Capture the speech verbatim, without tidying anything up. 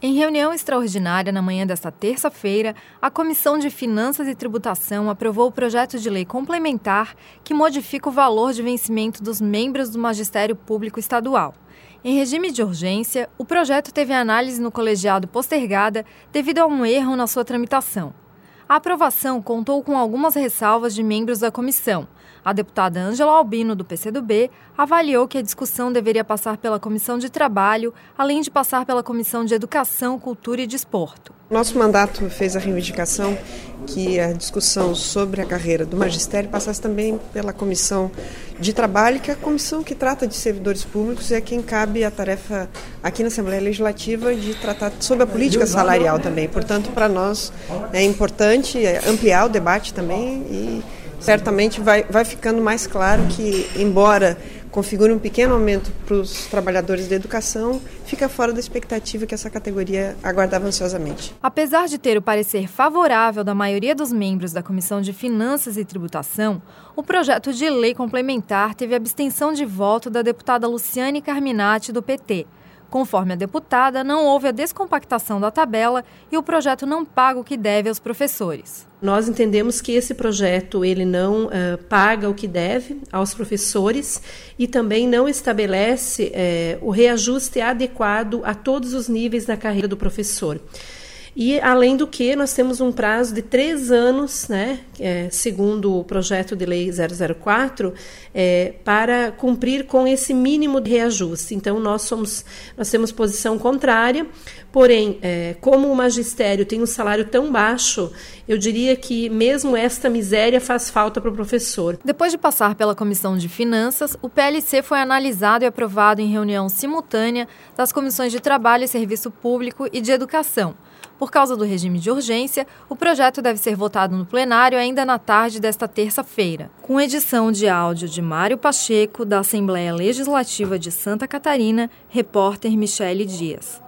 Em reunião extraordinária na manhã desta terça-feira, a Comissão de Finanças e Tributação aprovou o projeto de lei complementar que modifica o valor de vencimento dos membros do Magistério Público Estadual. Em regime de urgência, o projeto teve análise no colegiado postergada devido a um erro na sua tramitação. A aprovação contou com algumas ressalvas de membros da comissão. A deputada Ângela Albino, do P C do B, avaliou que a discussão deveria passar pela Comissão de Trabalho, além de passar pela Comissão de Educação, Cultura e Desporto. Nosso mandato fez a reivindicação que a discussão sobre a carreira do magistério passasse também pela Comissão de Trabalho, que é a comissão que trata de servidores públicos e é quem cabe a tarefa aqui na Assembleia Legislativa de tratar sobre a política salarial também. Portanto, para nós é importante ampliar o debate também e certamente vai, vai ficando mais claro que, embora configure um pequeno aumento para os trabalhadores da educação, fica fora da expectativa que essa categoria aguardava ansiosamente. Apesar de ter o parecer favorável da maioria dos membros da Comissão de Finanças e Tributação, o projeto de lei complementar teve abstenção de voto da deputada Luciane Carminati, do P T. Conforme a deputada, não houve a descompactação da tabela e o projeto não paga o que deve aos professores. Nós entendemos que esse projeto ele não uh, paga o que deve aos professores e também não estabelece uh, o reajuste adequado a todos os níveis da carreira do professor. E, além do que, nós temos um prazo de três anos, né, é, segundo o projeto de lei zero zero quatro, é, para cumprir com esse mínimo de reajuste. Então, nós, somos, nós temos posição contrária, porém, é, como o magistério tem um salário tão baixo, eu diria que mesmo esta miséria faz falta para o professor. Depois de passar pela Comissão de Finanças, o P L C foi analisado e aprovado em reunião simultânea das Comissões de Trabalho e Serviço Público e de Educação. Por causa do regime de urgência, o projeto deve ser votado no plenário ainda na tarde desta terça-feira. Com edição de áudio de Mário Pacheco, da Assembleia Legislativa de Santa Catarina, repórter Michele Dias.